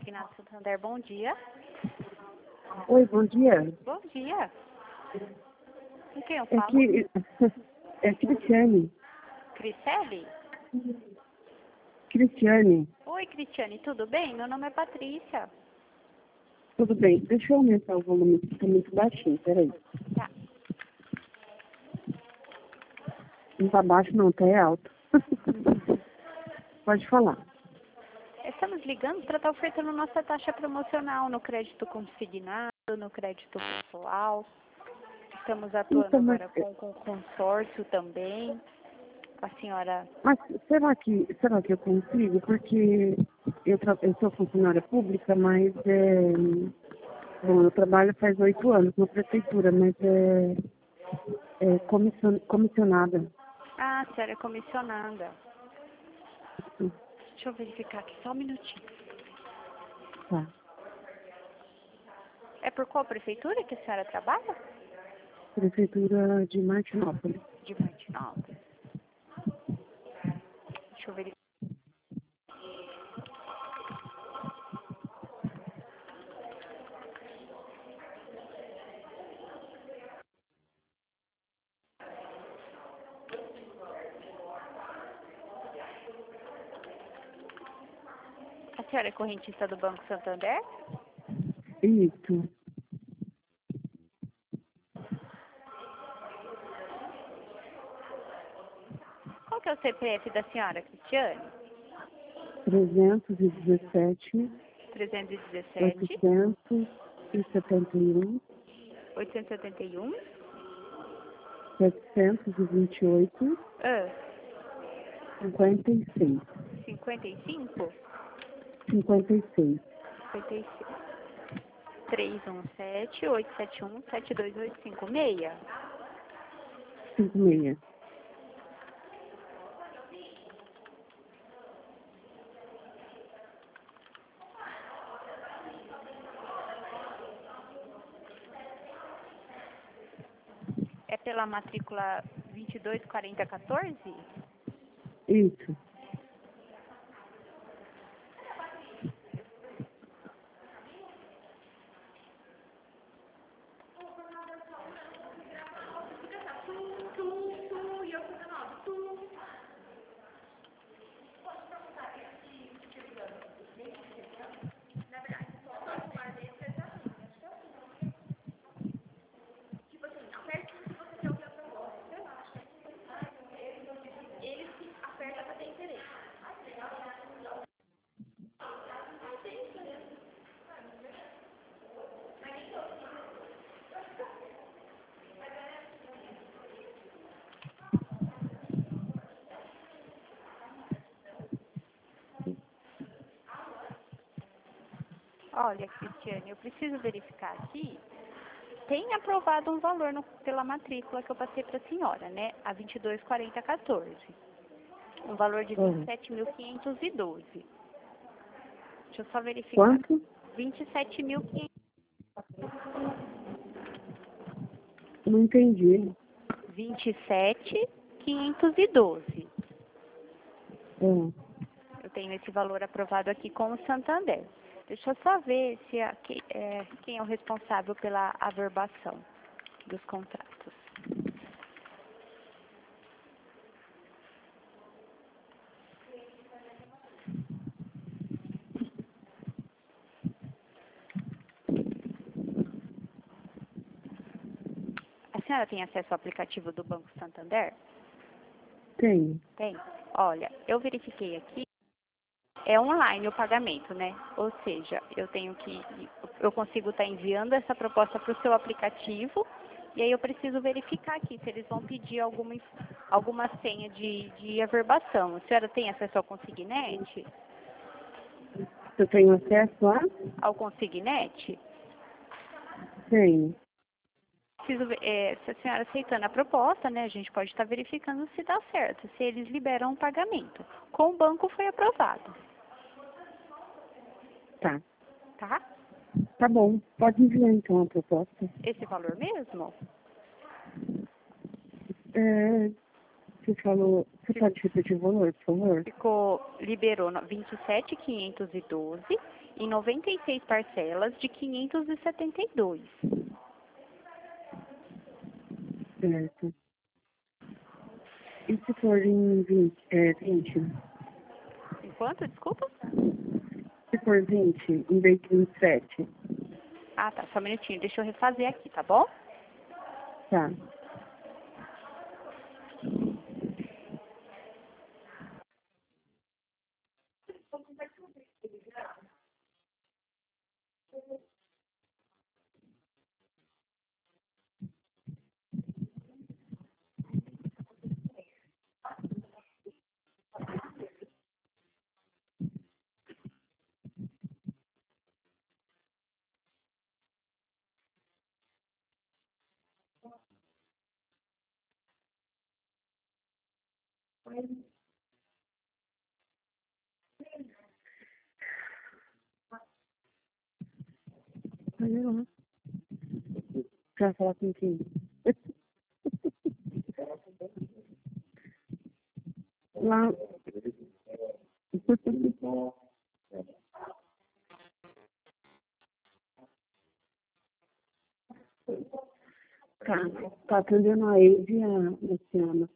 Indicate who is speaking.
Speaker 1: Consignado Santander, bom dia.
Speaker 2: Oi, bom dia.
Speaker 1: Bom dia. Com quem eu
Speaker 2: É
Speaker 1: falo?
Speaker 2: que é Cristiane.
Speaker 1: Cristiane?
Speaker 2: Cristiane,
Speaker 1: Oi, Cristiane, tudo bem? Meu nome é Patrícia.
Speaker 2: tudo bem? Deixa eu aumentar o volume, que está muito baixinho, peraí.
Speaker 1: Tá.
Speaker 2: Não tá baixo não, tá é alto. Pode falar.
Speaker 1: Estamos ligando para estar ofertando nossa taxa promocional no crédito consignado, no crédito pessoal. Estamos atuando
Speaker 2: Então,
Speaker 1: agora com consórcio também. A senhora...
Speaker 2: mas será que eu consigo? Porque eu sou funcionária pública, mas bom, eu trabalho faz 8 anos na prefeitura, mas comissionada.
Speaker 1: Ah, a senhora é comissionada. Deixa eu verificar aqui, só um minutinho.
Speaker 2: Tá.
Speaker 1: É por qual prefeitura que a senhora trabalha?
Speaker 2: Prefeitura de Martinópolis.
Speaker 1: De Martinópolis. Deixa eu verificar. A senhora é correntista do Banco Santander?
Speaker 2: Isso.
Speaker 1: Qual que é o CPF da senhora, Cristiane?
Speaker 2: 317,
Speaker 1: 317,
Speaker 2: 871,
Speaker 1: 871,
Speaker 2: 728,
Speaker 1: ah,
Speaker 2: 56.
Speaker 1: 55,
Speaker 2: 56.
Speaker 1: 56, 317, 871, 72856.
Speaker 2: 56.
Speaker 1: É pela matrícula 224014?
Speaker 2: Isso.
Speaker 1: Olha, Cristiane, eu preciso verificar aqui. Tem aprovado um valor pela matrícula que eu passei para a senhora, né? A 224014. Um valor de
Speaker 2: Uhum.
Speaker 1: 27.512. Deixa eu só verificar.
Speaker 2: Quanto?
Speaker 1: 27.500.
Speaker 2: Não entendi.
Speaker 1: 27.512.
Speaker 2: É.
Speaker 1: Eu tenho esse valor aprovado aqui com o Santander. Deixa eu só ver se quem é o responsável pela averbação dos contratos. A senhora tem acesso ao aplicativo do Banco Santander?
Speaker 2: Tem.
Speaker 1: Tem? Olha, eu verifiquei aqui. É online o pagamento, né? Ou seja, eu consigo estar enviando essa proposta para o seu aplicativo e aí eu preciso verificar aqui se eles vão pedir alguma senha de averbação. A senhora tem acesso ao Consignet?
Speaker 2: Eu tenho acesso lá?
Speaker 1: Ao Consignet?
Speaker 2: Tenho.
Speaker 1: Preciso ver, se a senhora aceitando a proposta, né? A gente pode estar verificando se dá certo, se eles liberam o pagamento. Com o banco foi aprovado,
Speaker 2: Tá.
Speaker 1: tá?
Speaker 2: Tá bom. Pode enviar então a proposta.
Speaker 1: Esse valor mesmo?
Speaker 2: Você falou. Você pode repetir o valor, por favor?
Speaker 1: Liberou 27.512 em 96 parcelas de 572.
Speaker 2: Certo. E se for em 20?
Speaker 1: Enquanto, desculpa?
Speaker 2: Se for 20, em vez de 27?
Speaker 1: Ah, tá, só um minutinho, deixa eu refazer aqui, tá bom?
Speaker 2: Tá. Olha lá. Pra falar com quem? Lá. Tá. Tá atendendo a Eve e a Luciana.